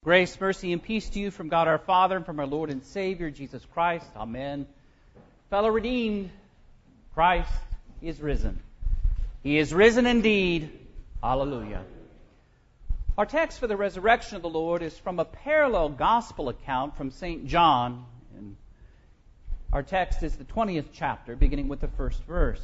Grace, mercy, and peace to you from God our Father and from our Lord and Savior, Jesus Christ. Amen. Fellow redeemed, Christ is risen. He is risen indeed. Hallelujah. Our text for the resurrection of the Lord is from a parallel gospel account from St. John. And our text is the 20th chapter, beginning with the first verse.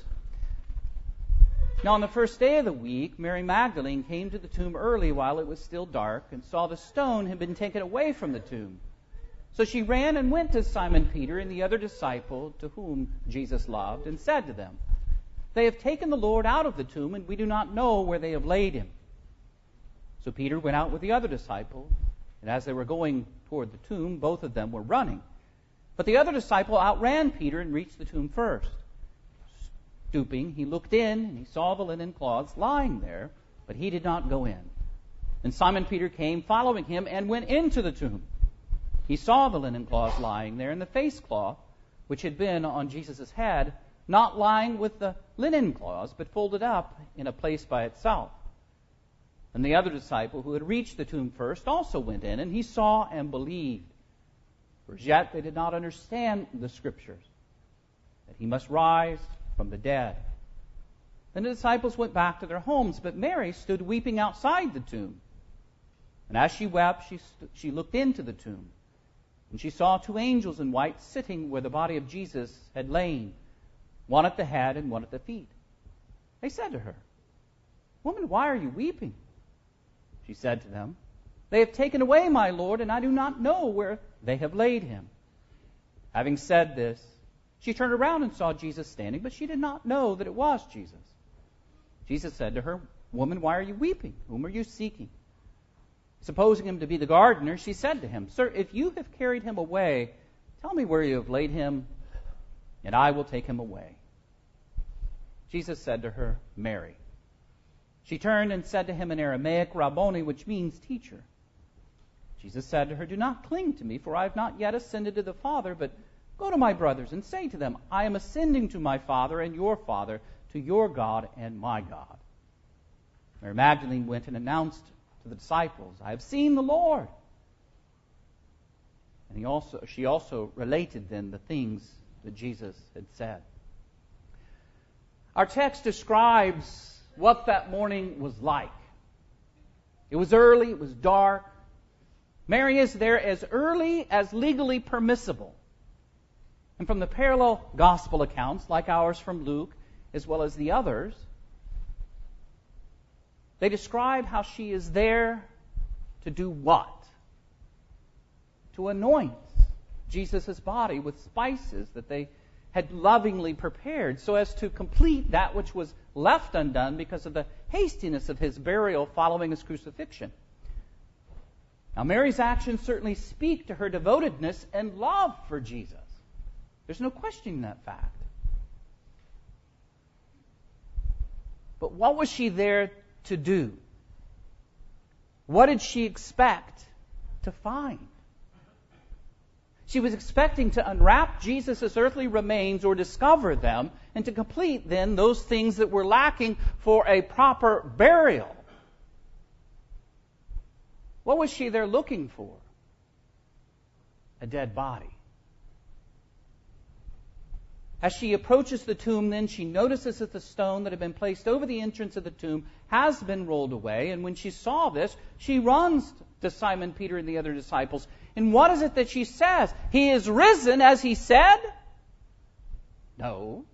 Now on the first day of the week, Mary Magdalene came to the tomb early while it was still dark and saw the stone had been taken away from the tomb. So she ran and went to Simon Peter and the other disciple to whom Jesus loved and said to them, "They have taken the Lord out of the tomb and we do not know where they have laid him." So Peter went out with the other disciple, and as they were going toward the tomb, both of them were running. But the other disciple outran Peter and reached the tomb first. Stooping, he looked in, and he saw the linen cloths lying there, but he did not go in. And Simon Peter came, following him, and went into the tomb. He saw the linen cloths lying there, and the face cloth, which had been on Jesus' head, not lying with the linen cloths, but folded up in a place by itself. And the other disciple, who had reached the tomb first, also went in, and he saw and believed. For as yet they did not understand the Scriptures, that he must rise from the dead. Then the disciples went back to their homes, but Mary stood weeping outside the tomb. And as she wept, she looked into the tomb, and she saw two angels in white sitting where the body of Jesus had lain, one at the head and one at the feet. They said to her, "Woman, why are you weeping?" She said to them, "They have taken away my Lord, and I do not know where they have laid him." Having said this, she turned around and saw Jesus standing, but she did not know that it was Jesus. Jesus said to her, "Woman, why are you weeping? Whom are you seeking?" Supposing him to be the gardener, she said to him, "Sir, if you have carried him away, tell me where you have laid him, and I will take him away." Jesus said to her, "Mary." She turned and said to him in Aramaic, "Rabboni," which means teacher. Jesus said to her, "Do not cling to me, for I have not yet ascended to the Father, but go to my brothers and say to them, I am ascending to my Father and your Father, to your God and my God." Mary Magdalene went and announced to the disciples, "I have seen the Lord." And she also related then the things that Jesus had said. Our text describes what that morning was like. It was early, it was dark. Mary is there as early as legally permissible. And from the parallel gospel accounts, like ours from Luke, as well as the others, they describe how she is there to do what? To anoint Jesus' body with spices that they had lovingly prepared so as to complete that which was left undone because of the hastiness of his burial following his crucifixion. Now, Mary's actions certainly speak to her devotedness and love for Jesus. There's no questioning that fact. But what was she there to do? What did she expect to find? She was expecting to unwrap Jesus' earthly remains or discover them and to complete then those things that were lacking for a proper burial. What was she there looking for? A dead body. As she approaches the tomb, then she notices that the stone that had been placed over the entrance of the tomb has been rolled away. And when she saw this, she runs to Simon Peter and the other disciples. And what is it that she says? "He is risen as he said?" No.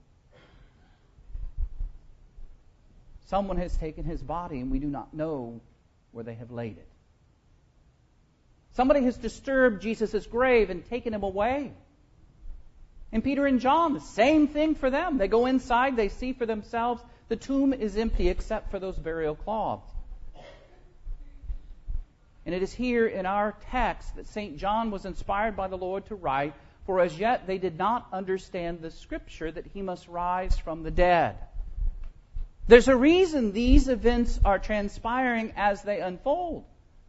Someone has taken his body and we do not know where they have laid it. Somebody has disturbed Jesus' grave and taken him away. And Peter and John, the same thing for them. They go inside, they see for themselves, the tomb is empty except for those burial cloths. And it is here in our text that St. John was inspired by the Lord to write, "For as yet they did not understand the Scripture that he must rise from the dead." There's a reason these events are transpiring as they unfold.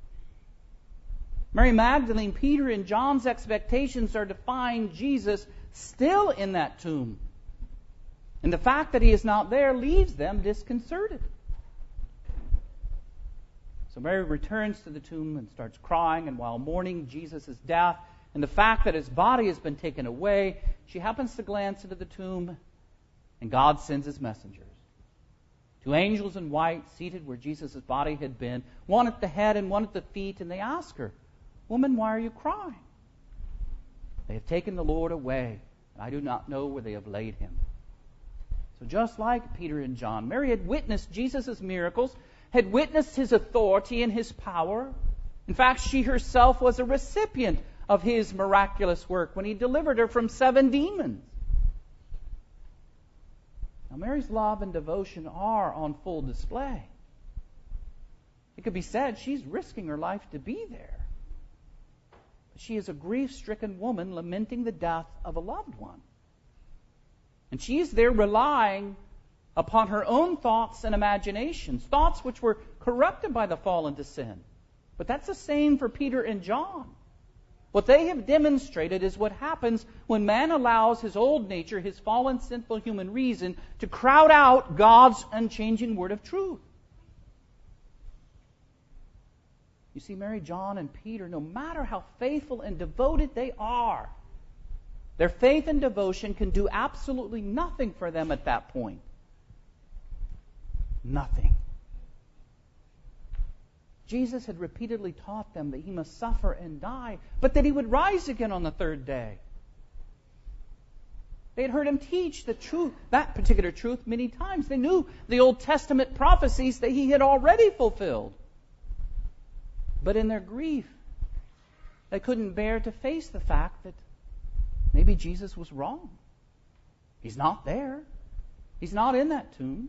Mary Magdalene, Peter, and John's expectations are to find Jesus still in that tomb. And the fact that he is not there leaves them disconcerted. So Mary returns to the tomb and starts crying, and while mourning Jesus' death and the fact that his body has been taken away, she happens to glance into the tomb, and God sends his messengers. 2 angels in white seated where Jesus' body had been, one at the head and one at the feet, and they ask her, "Woman, why are you crying?" "They have taken the Lord away, and I do not know where they have laid him." So just like Peter and John, Mary had witnessed Jesus' miracles, had witnessed his authority and his power. In fact, she herself was a recipient of his miraculous work when he delivered her from 7 demons. Now, Mary's love and devotion are on full display. It could be said she's risking her life to be there. But she is a grief-stricken woman lamenting the death of a loved one. And she is there relying upon her own thoughts and imaginations, thoughts which were corrupted by the fall into sin. But that's the same for Peter and John. What they have demonstrated is what happens when man allows his old nature, his fallen, sinful human reason, to crowd out God's unchanging word of truth. You see, Mary, John, and Peter, no matter how faithful and devoted they are, their faith and devotion can do absolutely nothing for them at that point. Nothing. Jesus had repeatedly taught them that he must suffer and die, but that he would rise again on the 3rd day. They had heard him teach the truth, that particular truth, many times. They knew the Old Testament prophecies that he had already fulfilled. But in their grief, they couldn't bear to face the fact that maybe Jesus was wrong. He's not there. He's not in that tomb.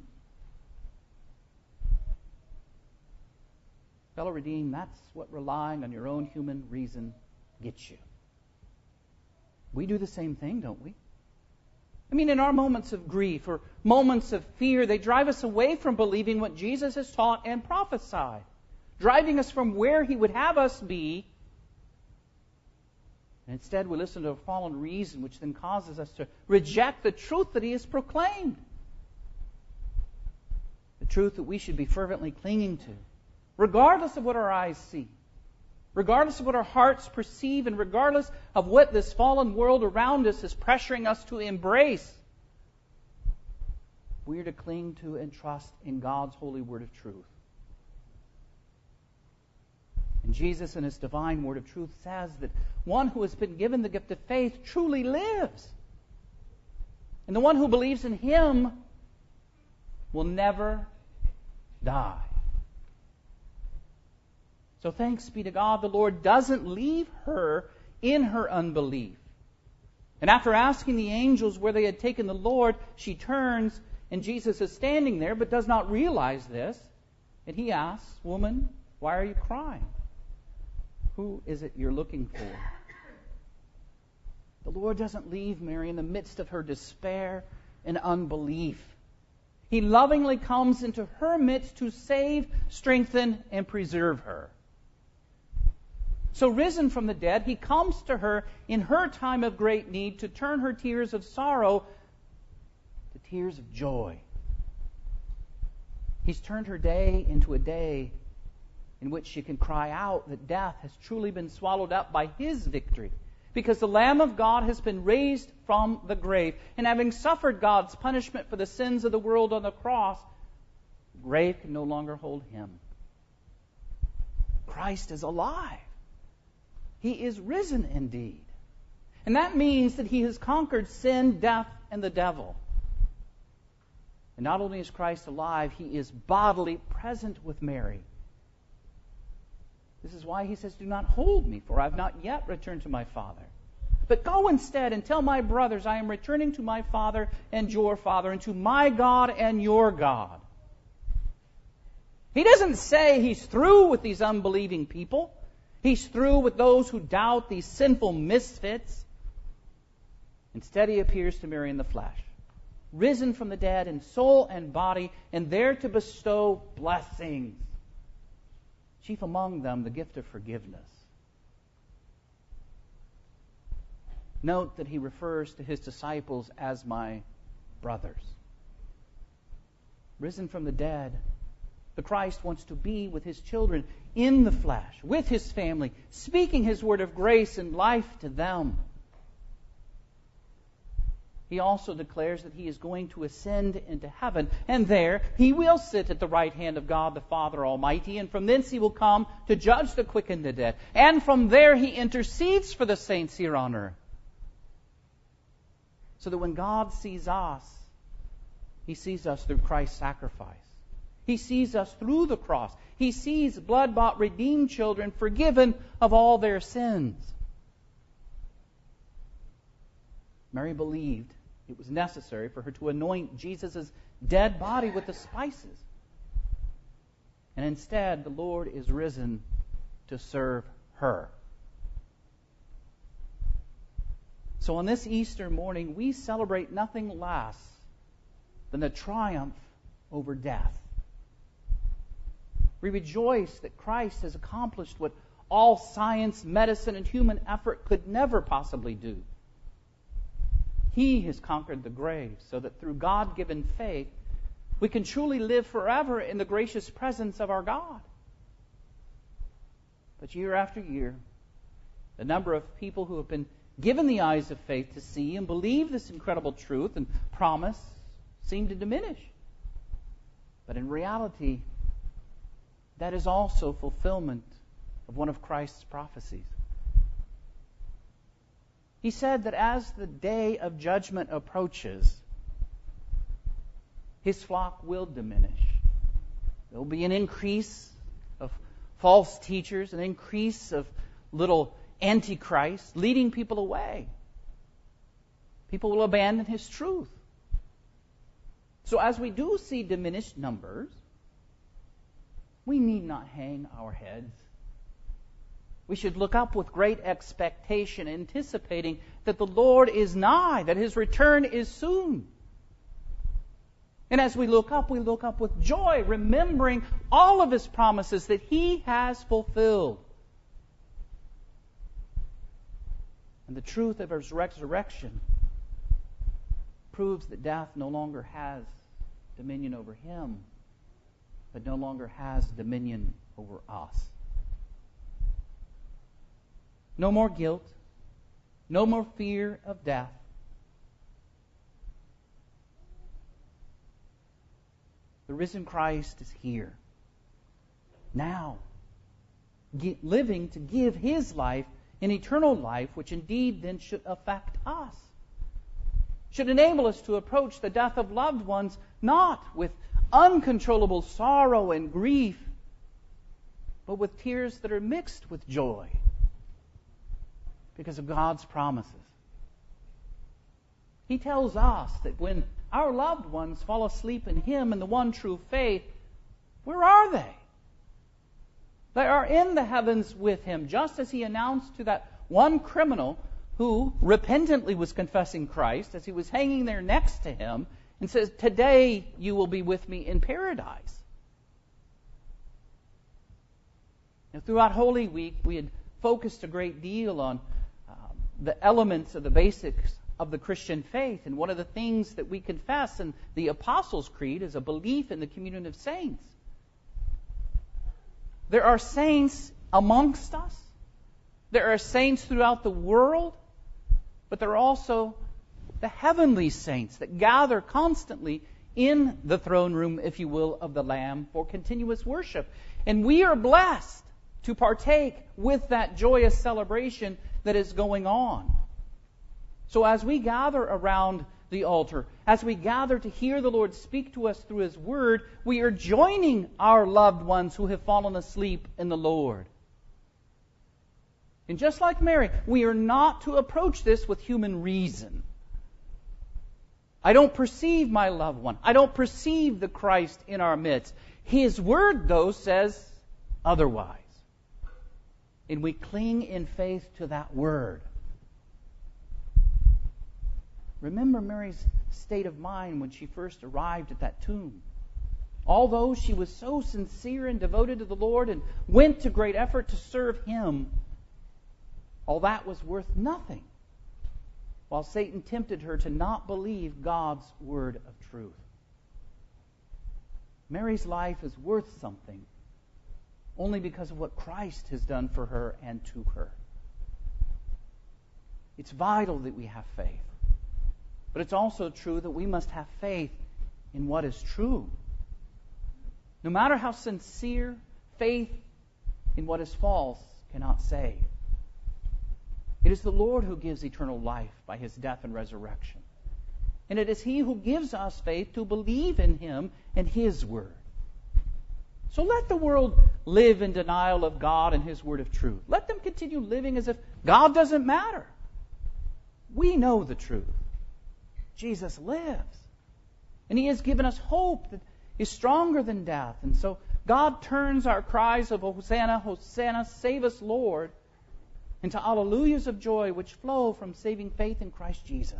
Fellow redeemed, that's what relying on your own human reason gets you. We do the same thing, don't we? I mean, in our moments of grief or moments of fear, they drive us away from believing what Jesus has taught and prophesied, driving us from where he would have us be. And instead, we listen to a fallen reason, which then causes us to reject the truth that he has proclaimed. The truth that we should be fervently clinging to, regardless of what our eyes see, regardless of what our hearts perceive, and regardless of what this fallen world around us is pressuring us to embrace. We are to cling to and trust in God's holy word of truth. And Jesus, in his divine word of truth, says that one who has been given the gift of faith truly lives. And the one who believes in him will never die. So thanks be to God, the Lord doesn't leave her in her unbelief. And after asking the angels where they had taken the Lord, she turns, and Jesus is standing there, but does not realize this. And he asks, "Woman, why are you crying? Who is it you're looking for?" The Lord doesn't leave Mary in the midst of her despair and unbelief. He lovingly comes into her midst to save, strengthen, and preserve her. So risen from the dead, he comes to her in her time of great need to turn her tears of sorrow to tears of joy. He's turned her day into a day in which she can cry out that death has truly been swallowed up by his victory, because the Lamb of God has been raised from the grave, and having suffered God's punishment for the sins of the world on the cross, the grave can no longer hold him. Christ is alive. He is risen indeed. And that means that he has conquered sin, death, and the devil. And not only is Christ alive, he is bodily present with Mary. This is why he says, "Do not hold me, for I have not yet returned to my Father. But go instead and tell my brothers, I am returning to my Father and your Father, and to my God and your God." He doesn't say he's through with these unbelieving people. He's through with those who doubt, these sinful misfits. Instead, he appears to Mary in the flesh, risen from the dead in soul and body, and there to bestow blessings. Chief among them, the gift of forgiveness. Note that he refers to his disciples as my brothers. Risen from the dead, The Christ wants to be with His children in the flesh, with His family, speaking His word of grace and life to them. He also declares that He is going to ascend into heaven, and there He will sit at the right hand of God the Father Almighty, and from thence He will come to judge the quick and the dead. And from there He intercedes for the saints here on earth. So that when God sees us, He sees us through Christ's sacrifice. He sees us through the cross. He sees blood-bought, redeemed children forgiven of all their sins. Mary believed it was necessary for her to anoint Jesus' dead body with the spices. And instead, the Lord is risen to serve her. So on this Easter morning, we celebrate nothing less than the triumph over death. We rejoice that Christ has accomplished what all science, medicine, and human effort could never possibly do. He has conquered the grave so that through God-given faith, we can truly live forever in the gracious presence of our God. But year after year, the number of people who have been given the eyes of faith to see and believe this incredible truth and promise seem to diminish. But in reality, that is also fulfillment of one of Christ's prophecies. He said that as the day of judgment approaches, His flock will diminish. There will be an increase of false teachers, an increase of little antichrists leading people away. People will abandon His truth. So as we do see diminished numbers, we need not hang our heads. We should look up with great expectation, anticipating that the Lord is nigh, that His return is soon. And as we look up with joy, remembering all of His promises that He has fulfilled. And the truth of His resurrection proves that death no longer has dominion over Him, but no longer has dominion over us. No more guilt, no more fear of death. The risen Christ is here, now, living to give His life, an eternal life, which indeed then should affect us. Should enable us to approach the death of loved ones not with uncontrollable sorrow and grief, but with tears that are mixed with joy because of God's promises. He tells us that when our loved ones fall asleep in Him in the one true faith, where are they? They are in the heavens with Him, just as He announced to that one criminal who repentantly was confessing Christ as he was hanging there next to Him, and says, "Today you will be with me in paradise." Now, throughout Holy Week, we had focused a great deal on the elements of the basics of the Christian faith. And one of the things that we confess in the Apostles' Creed is a belief in the communion of saints. There are saints amongst us. There are saints throughout the world. But there are also the heavenly saints that gather constantly in the throne room, if you will, of the Lamb for continuous worship. And we are blessed to partake with that joyous celebration that is going on. So as we gather around the altar, as we gather to hear the Lord speak to us through His Word, we are joining our loved ones who have fallen asleep in the Lord. And just like Mary, we are not to approach this with human reason. I don't perceive my loved one. I don't perceive the Christ in our midst. His Word, though, says otherwise. And we cling in faith to that Word. Remember Mary's state of mind when she first arrived at that tomb. Although she was so sincere and devoted to the Lord and went to great effort to serve Him, all that was worth nothing, while Satan tempted her to not believe God's word of truth. Mary's life is worth something only because of what Christ has done for her and to her. It's vital that we have faith. But it's also true that we must have faith in what is true. No matter how sincere, faith in what is false cannot save. It is the Lord who gives eternal life by His death and resurrection. And it is He who gives us faith to believe in Him and His Word. So let the world live in denial of God and His Word of truth. Let them continue living as if God doesn't matter. We know the truth. Jesus lives. And He has given us hope that is stronger than death. And so God turns our cries of Hosanna, Hosanna, save us, Lord, into alleluias of joy which flow from saving faith in Christ Jesus.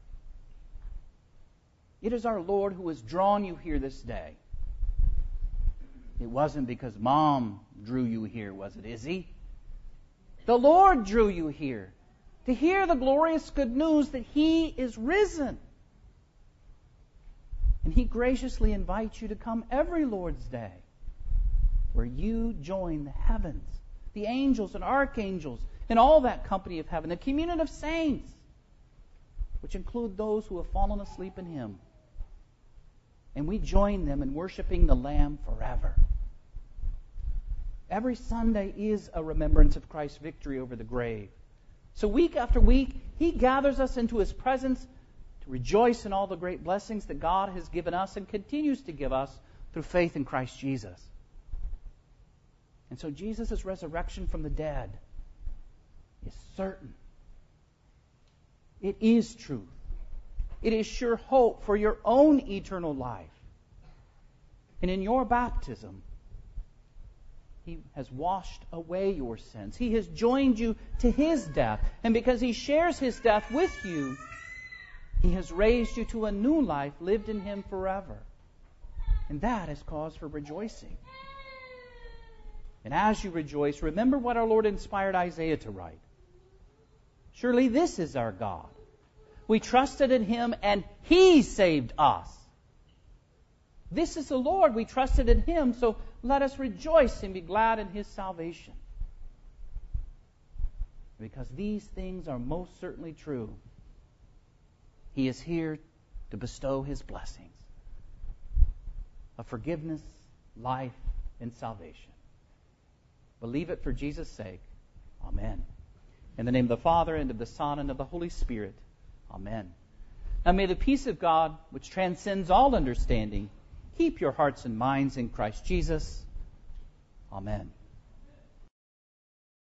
It is our Lord who has drawn you here this day. It wasn't because Mom drew you here, was it, Izzy? The Lord drew you here to hear the glorious good news that He is risen. And He graciously invites you to come every Lord's Day, where you join the heavens, the angels and archangels, and all that company of heaven, the communion of saints, which include those who have fallen asleep in Him. And we join them in worshiping the Lamb forever. Every Sunday is a remembrance of Christ's victory over the grave. So week after week, He gathers us into His presence to rejoice in all the great blessings that God has given us and continues to give us through faith in Christ Jesus. And so Jesus' resurrection from the dead is certain. It is truth. It is sure hope for your own eternal life. And in your baptism, He has washed away your sins. He has joined you to His death. And because He shares His death with you, He has raised you to a new life lived in Him forever. And that is cause for rejoicing. And as you rejoice, remember what our Lord inspired Isaiah to write. Surely this is our God. We trusted in Him and He saved us. This is the Lord. We trusted in Him, so let us rejoice and be glad in His salvation. Because these things are most certainly true. He is here to bestow His blessings of forgiveness, life, and salvation. Believe it for Jesus' sake. Amen. In the name of the Father, and of the Son, and of the Holy Spirit. Amen. Now may the peace of God, which transcends all understanding, keep your hearts and minds in Christ Jesus. Amen.